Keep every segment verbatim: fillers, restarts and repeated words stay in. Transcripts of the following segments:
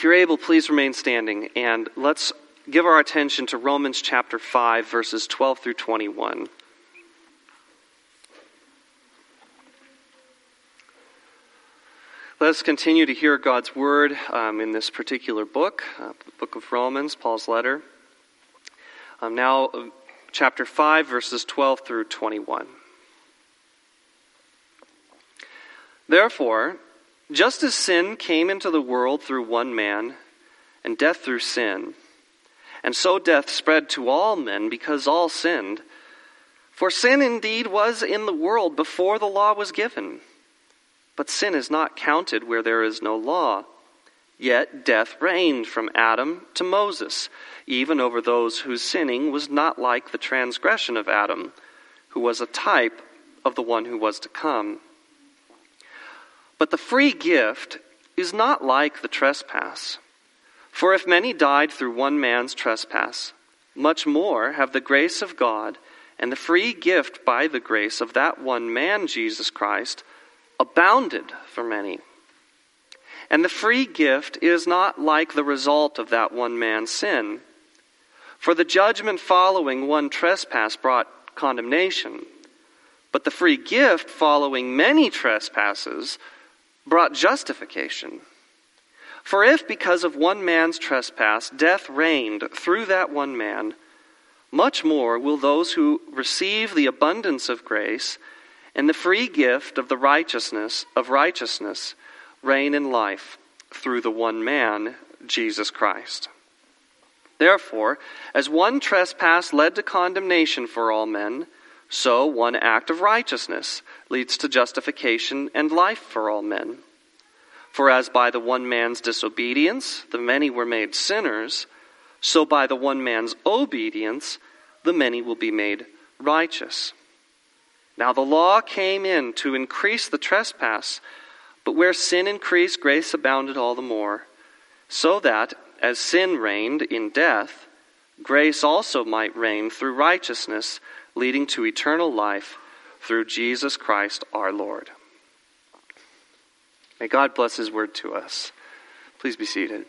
If you're able, please remain standing, and let's give our attention to Romans chapter five, verses twelve through twenty-one. Let us continue to hear God's word um, in this particular book, uh, the book of Romans, Paul's letter. Um, now, uh, chapter five, verses twelve through twenty-one. Therefore, just as sin came into the world through one man, and death through sin, and so death spread to all men because all sinned. For sin indeed was in the world before the law was given. But sin is not counted where there is no law. Yet death reigned from Adam to Moses, even over those whose sinning was not like the transgression of Adam, who was a type of the one who was to come. But the free gift is not like the trespass. For if many died through one man's trespass, much more have the grace of God and the free gift by the grace of that one man, Jesus Christ, abounded for many. And the free gift is not like the result of that one man's sin. For the judgment following one trespass brought condemnation, but the free gift following many trespasses brought justification. For if because of one man's trespass death reigned through that one man, much more will those who receive the abundance of grace and the free gift of the righteousness of righteousness reign in life through the one man, Jesus Christ. Therefore, as one trespass led to condemnation for all men, so one act of righteousness leads to justification and life for all men. For as by the one man's disobedience the many were made sinners, so by the one man's obedience the many will be made righteous. Now the law came in to increase the trespass, but where sin increased, grace abounded all the more, so that, as sin reigned in death, grace also might reign through righteousness, leading to eternal life through Jesus Christ our Lord. May God bless his word to us. Please be seated.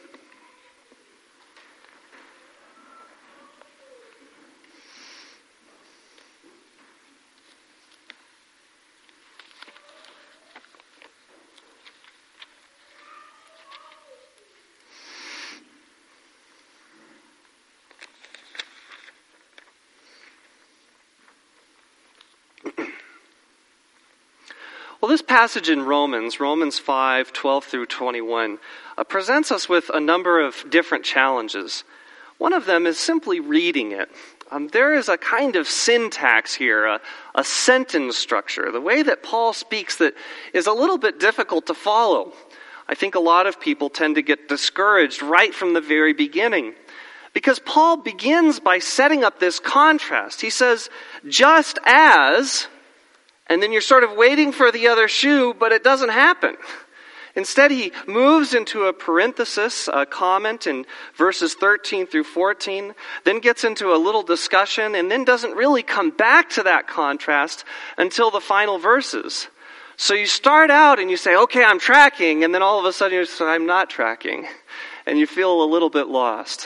Well, this passage in Romans, Romans five, twelve through twenty-one, uh, presents us with a number of different challenges. One of them is simply reading it. Um, there is a kind of syntax here, a, a sentence structure, the way that Paul speaks that is a little bit difficult to follow. I think a lot of people tend to get discouraged right from the very beginning, because Paul begins by setting up this contrast. He says, just as... And then you're sort of waiting for the other shoe, but it doesn't happen. Instead, he moves into a parenthesis, a comment in verses thirteen through fourteen, then gets into a little discussion, and then doesn't really come back to that contrast until the final verses. So you start out and you say, okay, I'm tracking, and then all of a sudden you say, I'm not tracking. And you feel a little bit lost.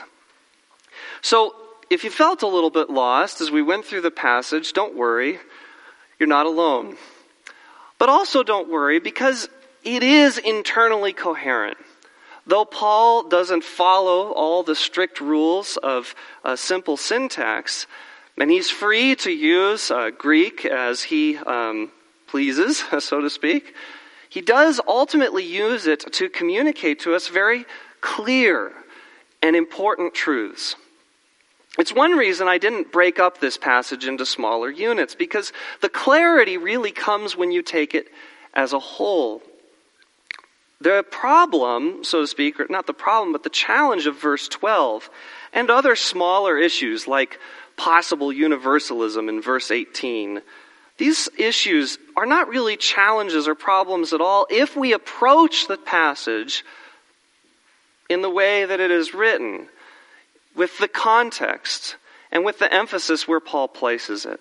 So if you felt a little bit lost as we went through the passage, don't worry. You're not alone. But also don't worry, because it is internally coherent. Though Paul doesn't follow all the strict rules of uh, simple syntax, and he's free to use uh, Greek as he um, pleases, so to speak, he does ultimately use it to communicate to us very clear and important truths. It's one reason I didn't break up this passage into smaller units, because the clarity really comes when you take it as a whole. The problem, so to speak, or not the problem, but the challenge of verse twelve and other smaller issues like possible universalism in verse eighteen, these issues are not really challenges or problems at all if we approach the passage in the way that it is written, with the context and with the emphasis where Paul places it.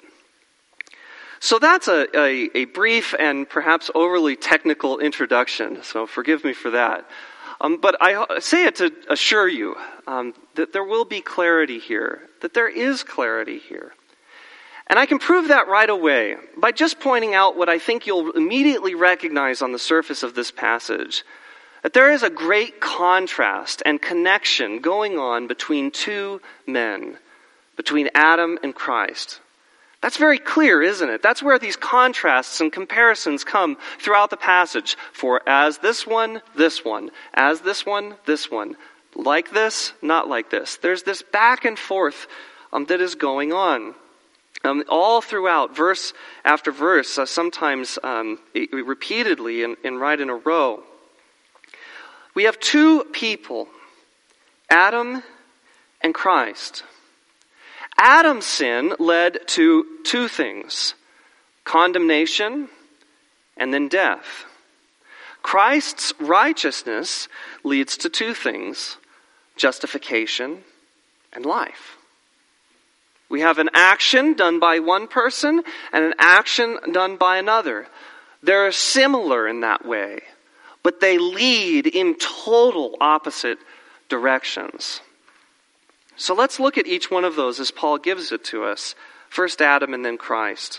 So that's a, a, a brief and perhaps overly technical introduction, so forgive me for that. Um, but I say it to assure you um, that there will be clarity here, that there is clarity here. And I can prove that right away by just pointing out what I think you'll immediately recognize on the surface of this passage, that there is a great contrast and connection going on between two men, between Adam and Christ. That's very clear, isn't it? That's where these contrasts and comparisons come throughout the passage. For as this one, this one. As this one, this one. Like this, not like this. There's this back and forth um, that is going on. Um, all throughout, verse after verse, uh, sometimes um, repeatedly and, and right in a row. We have two people, Adam and Christ. Adam's sin led to two things, condemnation and then death. Christ's righteousness leads to two things, justification and life. We have an action done by one person and an action done by another. They're similar in that way, but they lead in total opposite directions. So let's look at each one of those as Paul gives it to us. First Adam and then Christ.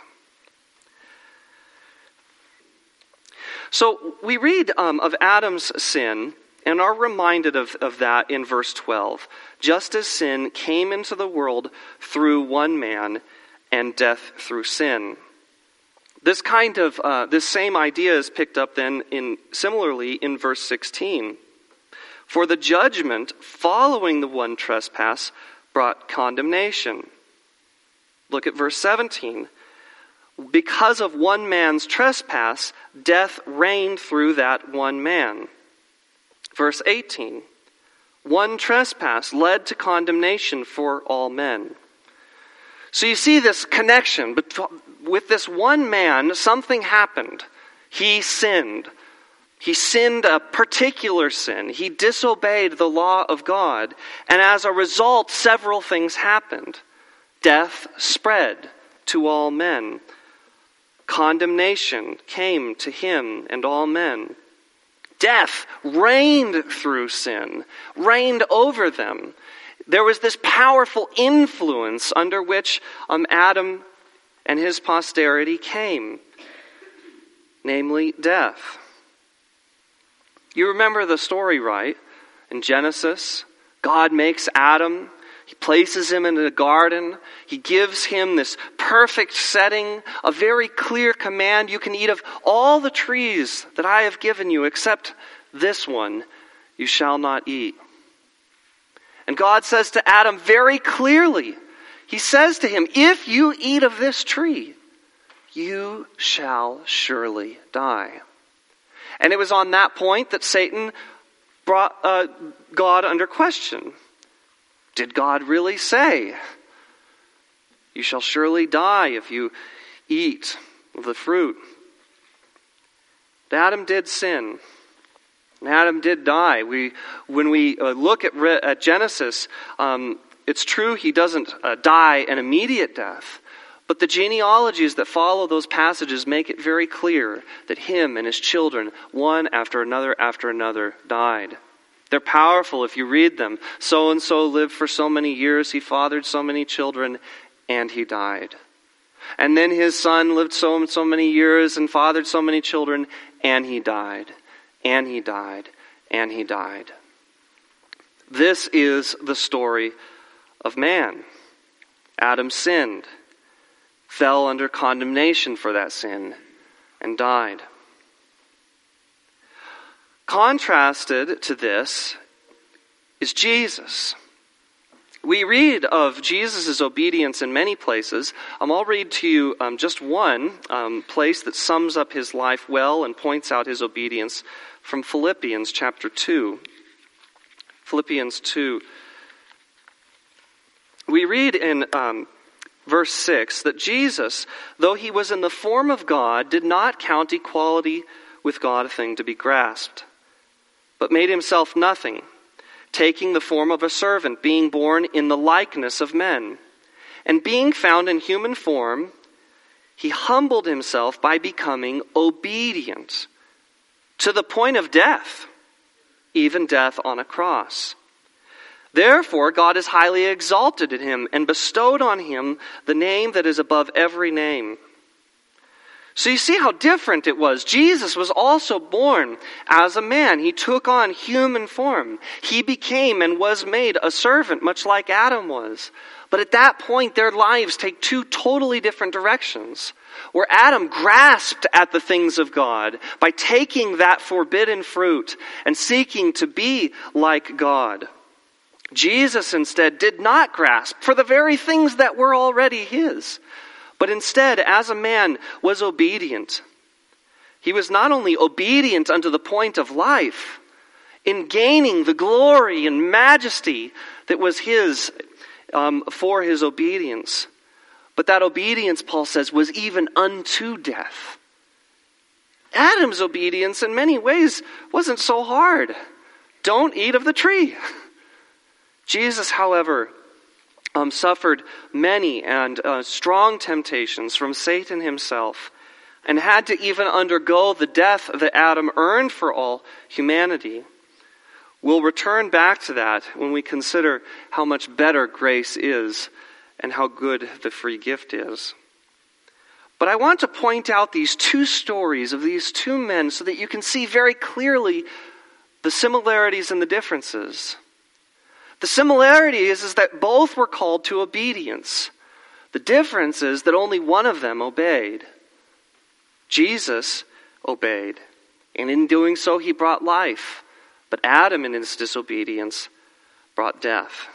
So we read um, of Adam's sin and are reminded of, of that in verse twelve. Just as sin came into the world through one man and death through sin. This kind of, uh, this same idea is picked up then in similarly in verse sixteen. For the judgment following the one trespass brought condemnation. Look at verse seventeen. Because of one man's trespass, death reigned through that one man. Verse eighteen. One trespass led to condemnation for all men. So you see this connection. But with this one man, something happened. He sinned. He sinned a particular sin. He disobeyed the law of God. And as a result, several things happened. Death spread to all men. Condemnation came to him and all men. Death reigned through sin, reigned over them. There was this powerful influence under which um, Adam and his posterity came, namely death. You remember the story, right? In Genesis, God makes Adam. He places him in a garden. He gives him this perfect setting, a very clear command. You can eat of all the trees that I have given you, except this one you shall not eat. And God says to Adam very clearly, he says to him, if you eat of this tree, you shall surely die. And it was on that point that Satan brought uh, God under question. Did God really say, you shall surely die if you eat of the fruit? Adam did sin. And Adam did die. We, when we uh, look at, at Genesis, um, it's true he doesn't uh, die an immediate death. But the genealogies that follow those passages make it very clear that him and his children, one after another after another, died. They're powerful if you read them. So-and-so lived for so many years, he fathered so many children, and he died. And then his son lived so and so many years and fathered so many children, and he died. And he died. And he died. This is the story of man. Adam sinned, fell under condemnation for that sin, and died. Contrasted to this is Jesus. We read of Jesus' obedience in many places. Um, I'll read to you um, just one um, place that sums up his life well and points out his obedience from Philippians chapter two. Philippians two. We read in um, verse six that Jesus, though he was in the form of God, did not count equality with God a thing to be grasped, but made himself nothing, taking the form of a servant, being born in the likeness of men. And being found in human form, he humbled himself by becoming obedient to the point of death, even death on a cross. Therefore, God has highly exalted him and bestowed on him the name that is above every name. So you see how different it was. Jesus was also born as a man. He took on human form. He became and was made a servant, much like Adam was. But at that point, their lives take two totally different directions. Where Adam grasped at the things of God by taking that forbidden fruit and seeking to be like God. Jesus instead did not grasp for the very things that were already his, but instead, as a man, was obedient. He was not only obedient unto the point of life, in gaining the glory and majesty that was his um, for his obedience, but that obedience, Paul says, was even unto death. Adam's obedience in many ways wasn't so hard. Don't eat of the tree. Jesus, however, um, suffered many and uh, strong temptations from Satan himself and had to even undergo the death that Adam earned for all humanity. We'll return back to that when we consider how much better grace is and how good the free gift is. But I want to point out these two stories of these two men so that you can see very clearly the similarities and the differences. The similarity is, is that both were called to obedience. The difference is that only one of them obeyed. Jesus obeyed, and in doing so he brought life. But Adam, in his disobedience, brought death.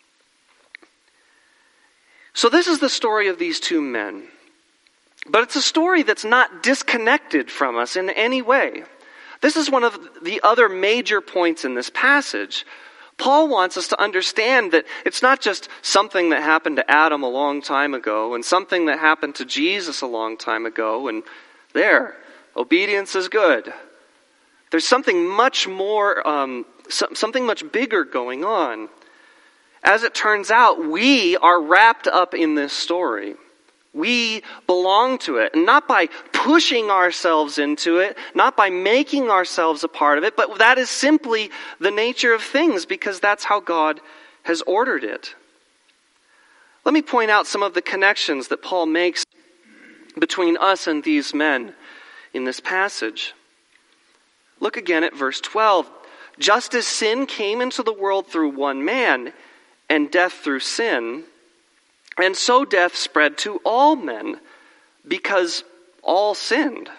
So this is the story of these two men. But it's a story that's not disconnected from us in any way. This is one of the other major points in this passage. Paul wants us to understand that it's not just something that happened to Adam a long time ago and something that happened to Jesus a long time ago, and there, obedience is good. There's something much more, um, something much bigger going on. As it turns out, we are wrapped up in this story. We belong to it, and not by pushing ourselves into it, not by making ourselves a part of it, but that is simply the nature of things because that's how God has ordered it. Let me point out some of the connections that Paul makes between us and these men in this passage. Look again at verse twelve. Just as sin came into the world through one man, and death through sin, and so death spread to all men, because all sinned.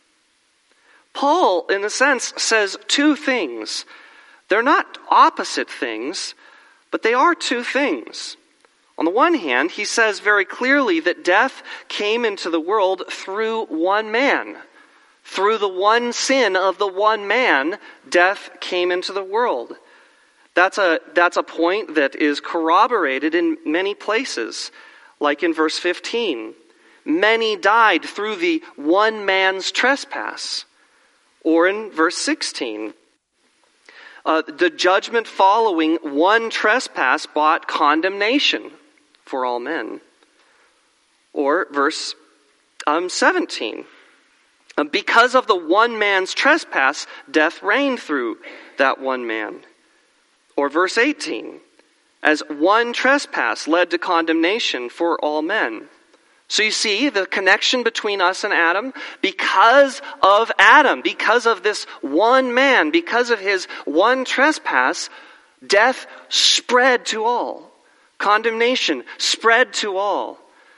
Paul, in a sense, says two things. They're not opposite things, but they are two things. On the one hand, he says very clearly that death came into the world through one man. Through the one sin of the one man, death came into the world. That's a, that's a point that is corroborated in many places, like in verse fifteen. Many died through the one man's trespass. Or in verse sixteen. Uh, the judgment following one trespass brought condemnation for all men. Or verse um, seventeen. Uh, because of the one man's trespass, death reigned through that one man. Or verse eighteen, as one trespass led to condemnation for all men. So you see the connection between us and Adam, because of Adam, because of this one man, because of his one trespass, death spread to all. Condemnation spread to all.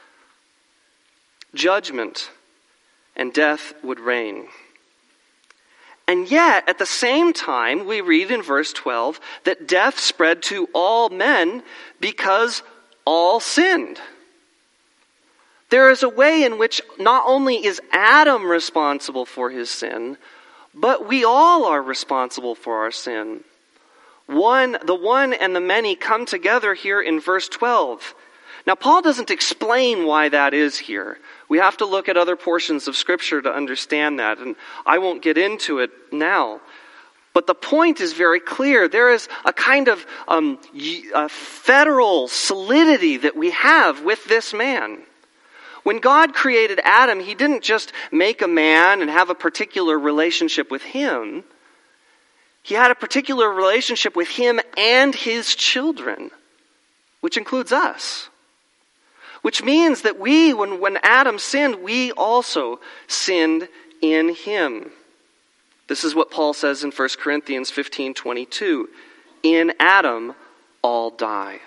Judgment and death would reign. And yet, at the same time, we read in verse twelve that death spread to all men because all sinned. There is a way in which not only is Adam responsible for his sin, but we all are responsible for our sin. One, the one and the many come together here in verse twelve. Now, Paul doesn't explain why that is here. We have to look at other portions of Scripture to understand that, and I won't get into it now. But the point is very clear. There is a kind of um, a federal solidity that we have with this man. When God created Adam, he didn't just make a man and have a particular relationship with him. He had a particular relationship with him and his children, which includes us. Which means that we, when, when Adam sinned, we also sinned in him. This is what Paul says in First Corinthians fifteen twenty-two. In Adam, all die.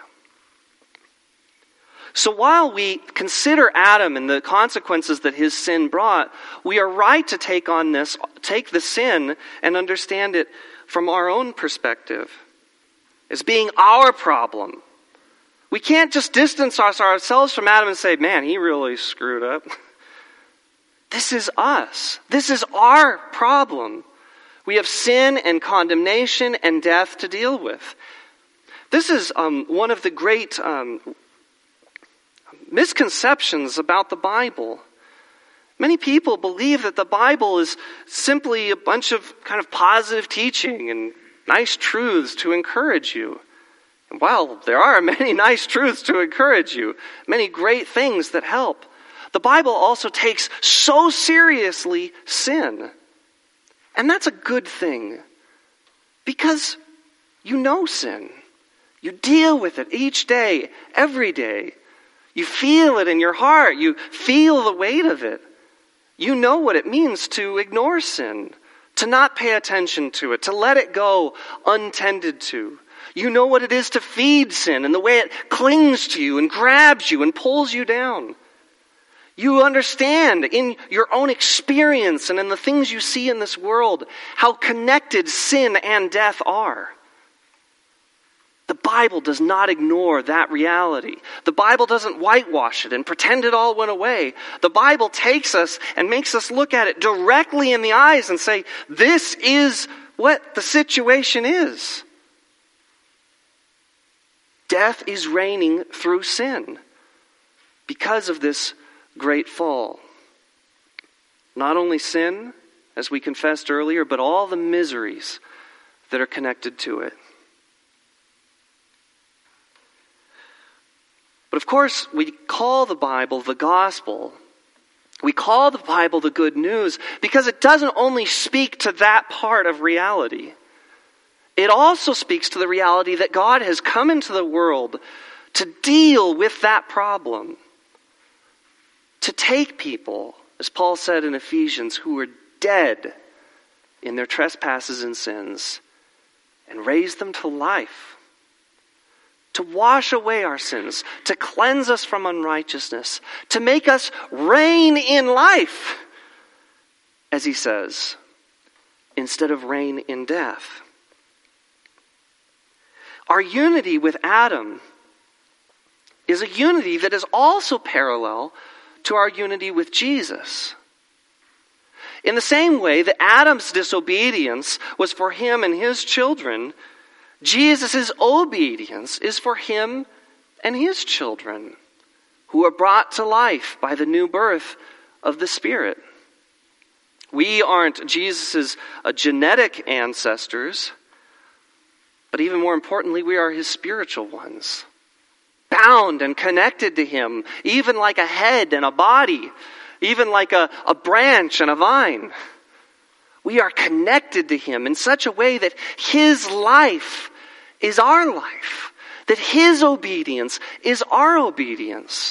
So while we consider Adam and the consequences that his sin brought, we are right to take on this, take the sin and understand it from our own perspective as being our problem. We can't just distance ourselves from Adam and say, man, he really screwed up. This is us. This is our problem. We have sin and condemnation and death to deal with. This is um, one of the great um, misconceptions about the Bible. Many people believe that the Bible is simply a bunch of kind of positive teaching and nice truths to encourage you. And while there are many nice truths to encourage you, many great things that help, the Bible also takes so seriously sin. And that's a good thing, because you know sin. You deal with it each day, every day. You feel it in your heart. You feel the weight of it. You know what it means to ignore sin, to not pay attention to it, to let it go untended to. You know what it is to feed sin and the way it clings to you and grabs you and pulls you down. You understand in your own experience and in the things you see in this world how connected sin and death are. The Bible does not ignore that reality. The Bible doesn't whitewash it and pretend it all went away. The Bible takes us and makes us look at it directly in the eyes and say, this is what the situation is. Death is reigning through sin because of this great fall. Not only sin, as we confessed earlier, but all the miseries that are connected to it. But of course, we call the Bible the gospel. We call the Bible the good news because it doesn't only speak to that part of reality. It also speaks to the reality that God has come into the world to deal with that problem. To take people, as Paul said in Ephesians, who were dead in their trespasses and sins, and raise them to life. To wash away our sins, to cleanse us from unrighteousness, to make us reign in life, as he says, instead of reign in death. Our unity with Adam is a unity that is also parallel to our unity with Jesus. In the same way that Adam's disobedience was for him and his children, Jesus' obedience is for him and his children, who are brought to life by the new birth of the Spirit. We aren't Jesus' uh, genetic ancestors, but even more importantly, we are his spiritual ones. Bound and connected to him, even like a head and a body, even like a, a branch and a vine. We are connected to him in such a way that his life is our life, that his obedience is our obedience.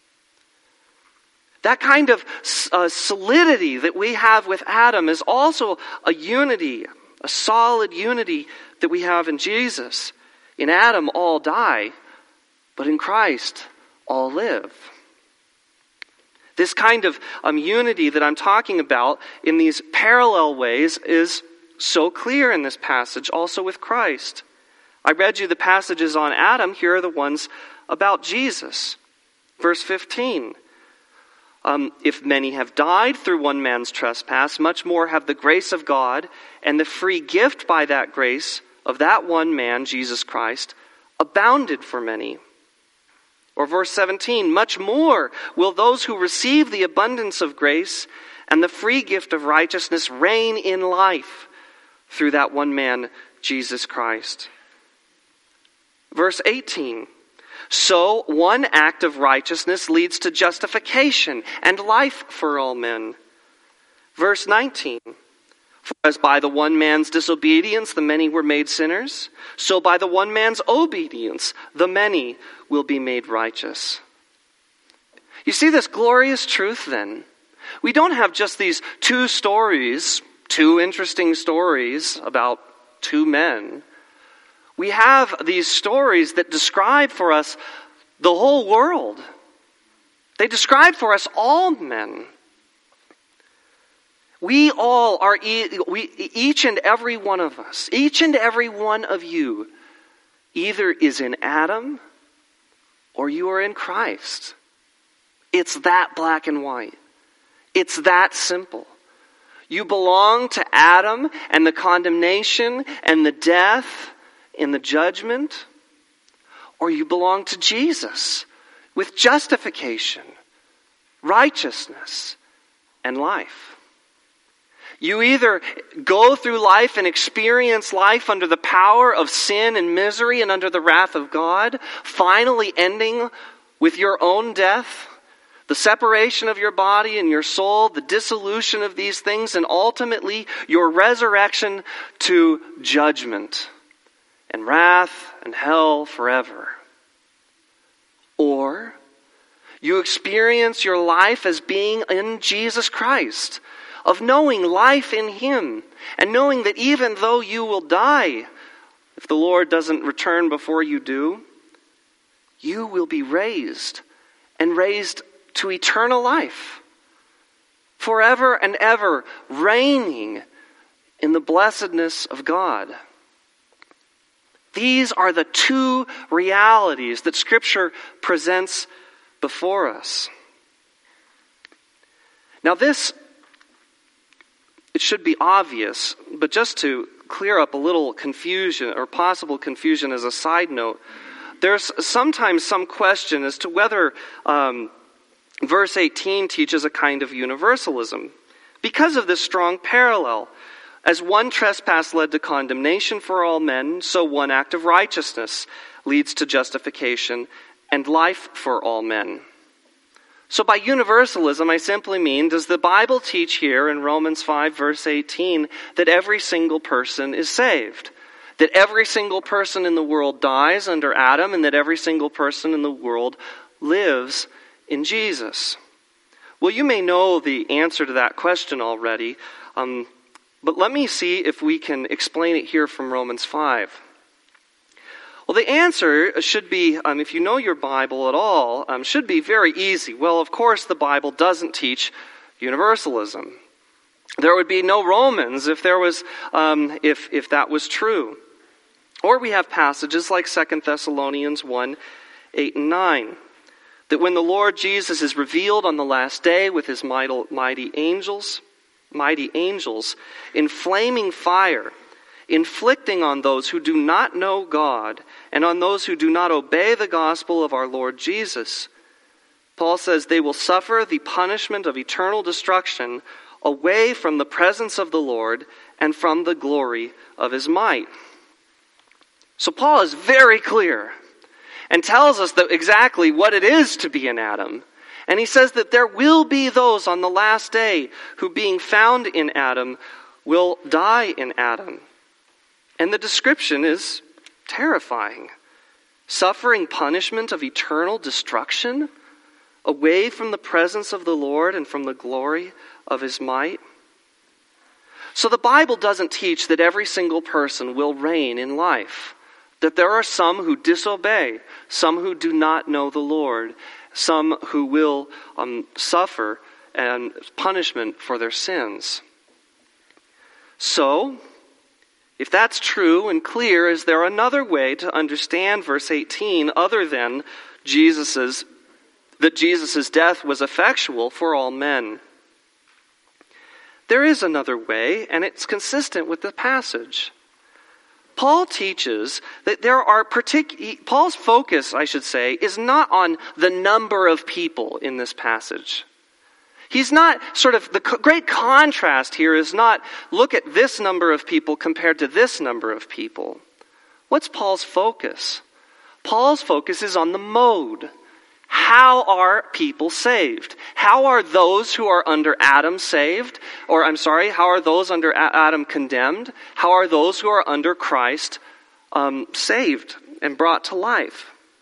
That kind of uh, solidity that we have with Adam is also a unity, a solid unity that we have in Jesus. In Adam, all die, but in Christ, all live. This kind of um, unity that I'm talking about in these parallel ways is so clear in this passage, also with Christ. I read you the passages on Adam. Here are the ones about Jesus. Verse fifteen. Um, if many have died through one man's trespass, much more have the grace of God and the free gift by that grace of that one man, Jesus Christ, abounded for many. Or verse seventeen, much more will those who receive the abundance of grace and the free gift of righteousness reign in life through that one man, Jesus Christ. Verse eighteen, so one act of righteousness leads to justification and life for all men. Verse nineteen, For as by the one man's disobedience the many were made sinners, so by the one man's obedience the many will be made righteous. You see this glorious truth then? We don't have just these two stories, two interesting stories about two men. We have these stories that describe for us the whole world. They describe for us all men. We all are, we, each and every one of us, each and every one of you, either is in Adam or you are in Christ. It's that black and white. It's that simple. You belong to Adam and the condemnation and the death and the judgment, or you belong to Jesus with justification, righteousness, and life. You either go through life and experience life under the power of sin and misery and under the wrath of God, finally ending with your own death, the separation of your body and your soul, the dissolution of these things, and ultimately your resurrection to judgment and wrath and hell forever. Or you experience your life as being in Jesus Christ, of knowing life in Him, and knowing that even though you will die, if the Lord doesn't return before you do, you will be raised, and raised to eternal life, forever and ever, reigning in the blessedness of God. These are the two realities that Scripture presents before us. Now this, it should be obvious, but just to clear up a little confusion or possible confusion as a side note, there's sometimes some question as to whether um, verse eighteen teaches a kind of universalism because of this strong parallel. As one trespass led to condemnation for all men, so one act of righteousness leads to justification and life for all men. So by universalism, I simply mean, does the Bible teach here in Romans five, verse eighteen, that every single person is saved? That every single person in the world dies under Adam, and that every single person in the world lives in Jesus? Well, you may know the answer to that question already, um, but let me see if we can explain it here from Romans five. Well, the answer should be, um, if you know your Bible at all, um, should be very easy. Well, of course, the Bible doesn't teach universalism. There would be no Romans if there was, um, if if that was true. Or we have passages like Second Thessalonians one, eight and nine. That when the Lord Jesus is revealed on the last day with his mighty, mighty angels, mighty angels, in flaming fire, inflicting on those who do not know God and on those who do not obey the gospel of our Lord Jesus, Paul says they will suffer the punishment of eternal destruction away from the presence of the Lord and from the glory of his might. So Paul is very clear and tells us that exactly what it is to be in Adam. And he says that there will be those on the last day who, being found in Adam, will die in Adam. And the description is terrifying. Suffering punishment of eternal destruction, away from the presence of the Lord and from the glory of his might. So the Bible doesn't teach that every single person will reign in life. That there are some who disobey, some who do not know the Lord, some who will um, suffer and punishment for their sins. So, if that's true and clear, is there another way to understand verse eighteen other than Jesus's, that Jesus' death was effectual for all men? There is another way, and it's consistent with the passage. Paul teaches that there are particular, Paul's focus, I should say, is not on the number of people in this passage. He's not sort of, the great contrast here is not, look at this number of people compared to this number of people. What's Paul's focus? Paul's focus is on the mode. How are people saved? How are those who are under Adam saved? Or, I'm sorry, how are those under Adam condemned? How are those who are under Christ um, saved and brought to life?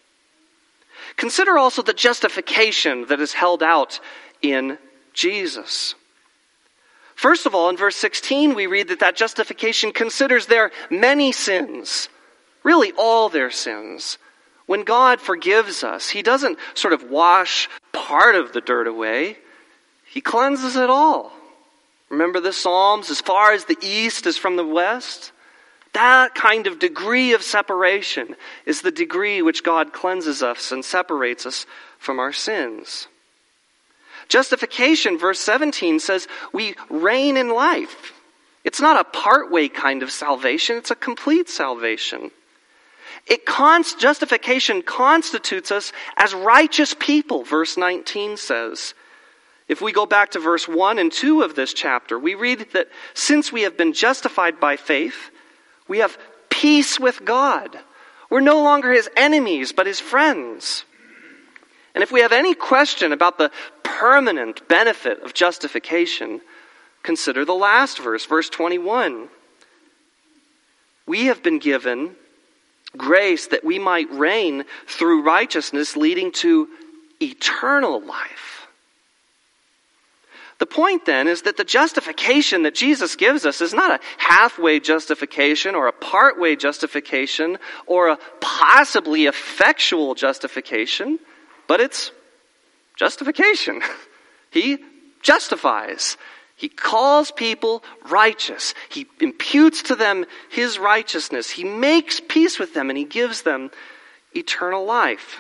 Consider also the justification that is held out in Jesus. First of all, in verse sixteen, we read that that justification considers their many sins, really all their sins. When God forgives us, he doesn't sort of wash part of the dirt away. He cleanses it all. Remember the Psalms, as far as the east is from the west? That kind of degree of separation is the degree which God cleanses us and separates us from our sins. Justification, verse seventeen, says we reign in life. It's not a part-way kind of salvation, it's a complete salvation. It const, justification constitutes us as righteous people, verse nineteen says. If we go back to verse one and two of this chapter, we read that since we have been justified by faith, we have peace with God. We're no longer his enemies, but his friends. And if we have any question about the permanent benefit of justification, consider the last verse, verse twenty-one. We have been given grace that we might reign through righteousness, leading to eternal life. The point then is that the justification that Jesus gives us is not a halfway justification or a partway justification or a possibly effectual justification, but it's justification. He justifies. He calls people righteous. He imputes to them his righteousness. He makes peace with them and he gives them eternal life.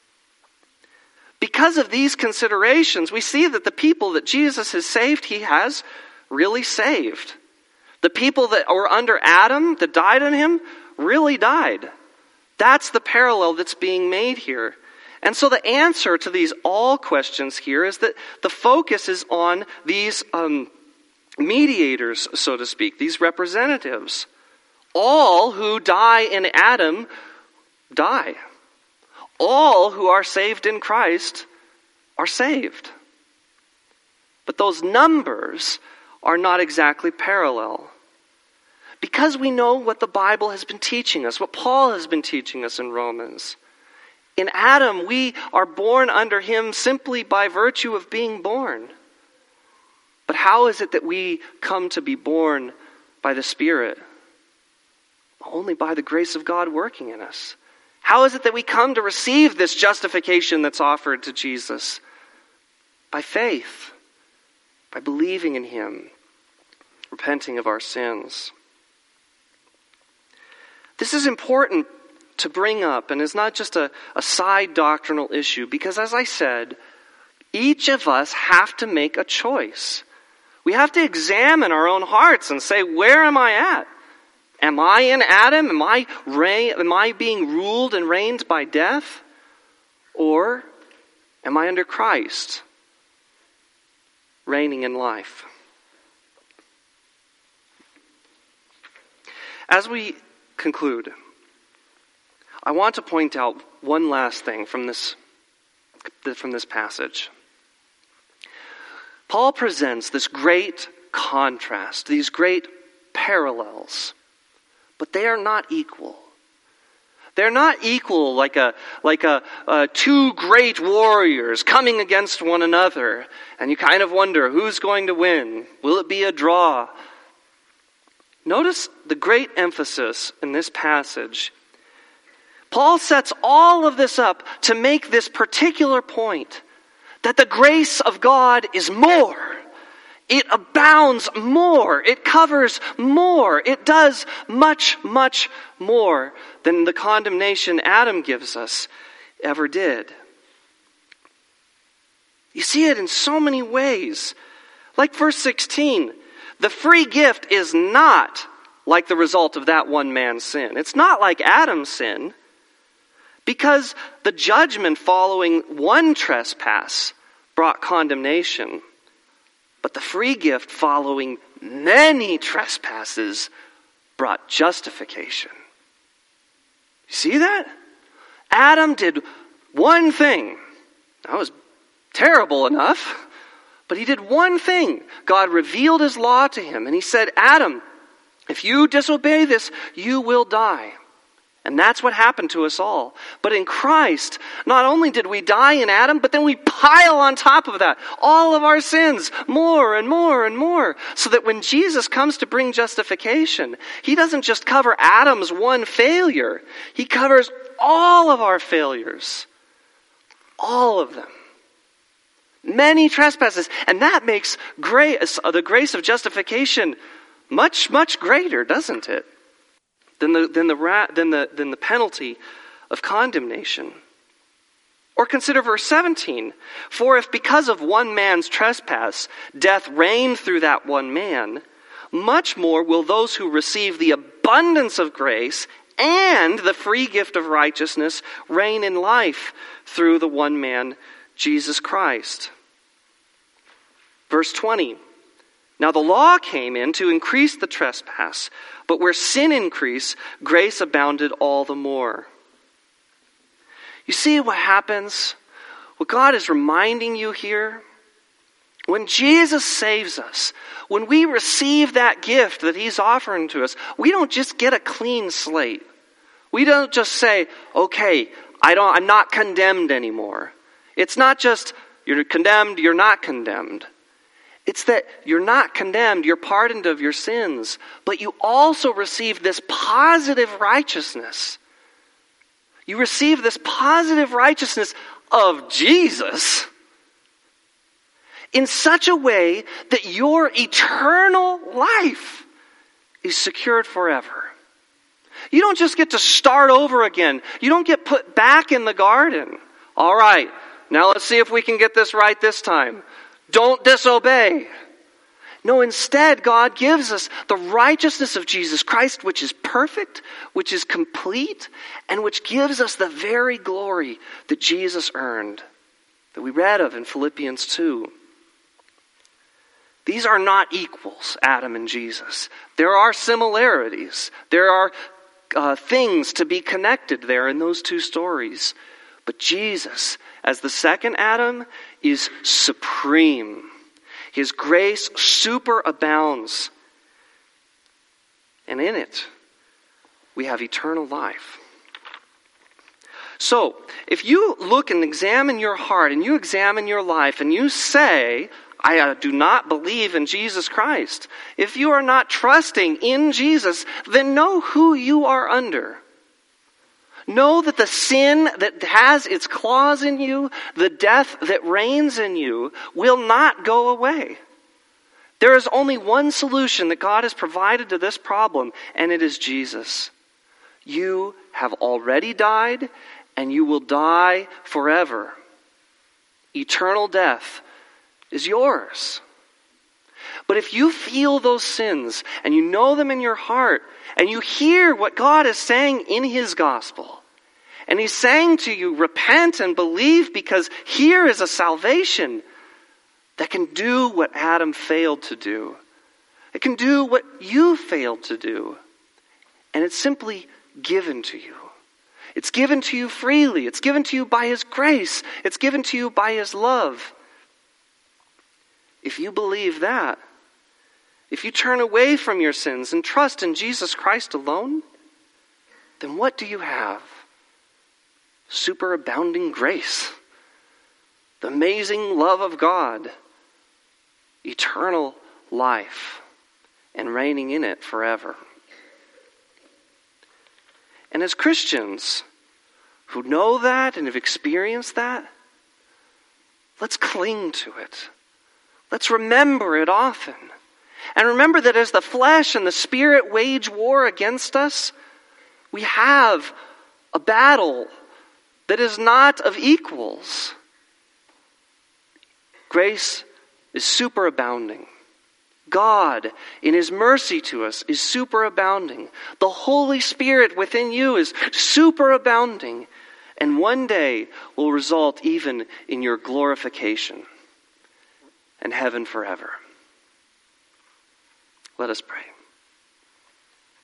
Because of these considerations, we see that the people that Jesus has saved, he has really saved. The people that were under Adam, that died on him, really died. That's the parallel that's being made here. And so the answer to these all questions here is that the focus is on these um, mediators, so to speak, these representatives. All who die in Adam die. All who are saved in Christ are saved. But those numbers are not exactly parallel. Because we know what the Bible has been teaching us, what Paul has been teaching us in Romans. In Adam, we are born under him simply by virtue of being born. But how is it that we come to be born by the Spirit? Only by the grace of God working in us. How is it that we come to receive this justification that's offered to Jesus? By faith, by believing in him, repenting of our sins. This is important to bring up, and is not just a, a side doctrinal issue, because as I said, each of us have to make a choice. We have to examine our own hearts and say, where am I at? Am I in Adam? Am I, reign, am I being ruled and reigned by death? Or am I under Christ, reigning in life? As we conclude, I want to point out one last thing from this, from this passage. Paul presents this great contrast, these great parallels, but they are not equal. They're not equal like a like a, a two great warriors coming against one another, and you kind of wonder who's going to win. Will it be a draw? Notice the great emphasis in this passage. Paul sets all of this up to make this particular point, that the grace of God is more. It abounds more. It covers more. It does much, much more than the condemnation Adam gives us ever did. You see it in so many ways. Like verse sixteen, the free gift is not like the result of that one man's sin. It's not like Adam's sin. Because the judgment following one trespass brought condemnation, but the free gift following many trespasses brought justification. You see that? Adam did one thing, That was terrible enough. But he did one thing. God revealed his law to him, and he said, Adam, if you disobey this, you will die. And that's what happened to us all. But in Christ, not only did we die in Adam, but then we pile on top of that all of our sins, more and more and more. So that when Jesus comes to bring justification, he doesn't just cover Adam's one failure. He covers all of our failures. All of them. Many trespasses. And that makes grace, the grace of justification much, much greater, doesn't it? Than the, than the, than the, than the penalty of condemnation. Or consider verse seventeen. For if because of one man's trespass, death reigned through that one man, much more will those who receive the abundance of grace and the free gift of righteousness reign in life through the one man, Jesus Christ. Verse twenty. Now the law came in to increase the trespass, but where sin increased, grace abounded all the more. You see what happens? What God is reminding you here? When Jesus saves us, when we receive that gift that he's offering to us, we don't just get a clean slate. We don't just say, okay, I don't, I'm not condemned anymore. It's not just, you're condemned, you're not condemned. It's that you're not condemned, you're pardoned of your sins, but you also receive this positive righteousness. You receive this positive righteousness of Jesus in such a way that your eternal life is secured forever. You don't just get to start over again. You don't get put back in the garden. All right, now let's see if we can get this right this time. Don't disobey. No, instead, God gives us the righteousness of Jesus Christ, which is perfect, which is complete, and which gives us the very glory that Jesus earned, that we read of in Philippians two. These are not equals, Adam and Jesus. There are similarities. There are uh, things to be connected there in those two stories. But Jesus, as the second Adam, is supreme. His grace superabounds. And in it, we have eternal life. So, if you look and examine your heart and you examine your life and you say, I uh, do not believe in Jesus Christ. If you are not trusting in Jesus, then know who you are under. Know that the sin that has its claws in you, the death that reigns in you, will not go away. There is only one solution that God has provided to this problem, and it is Jesus. You have already died, and you will die forever. Eternal death is yours. But if you feel those sins, and you know them in your heart, and you hear what God is saying in his gospel, and he's saying to you, repent and believe, because here is a salvation that can do what Adam failed to do. It can do what you failed to do. And it's simply given to you. It's given to you freely. It's given to you by his grace. It's given to you by his love. If you believe that, if you turn away from your sins and trust in Jesus Christ alone, then what do you have? Superabounding grace. The amazing love of God. Eternal life. And reigning in it forever. And as Christians who know that and have experienced that, let's cling to it. Let's remember it often. And remember that as the flesh and the spirit wage war against us, we have a battle that is not of equals. Grace is superabounding. God, in his mercy to us, is superabounding. The Holy Spirit within you is superabounding. And one day will result even in your glorification and heaven forever. Let us pray.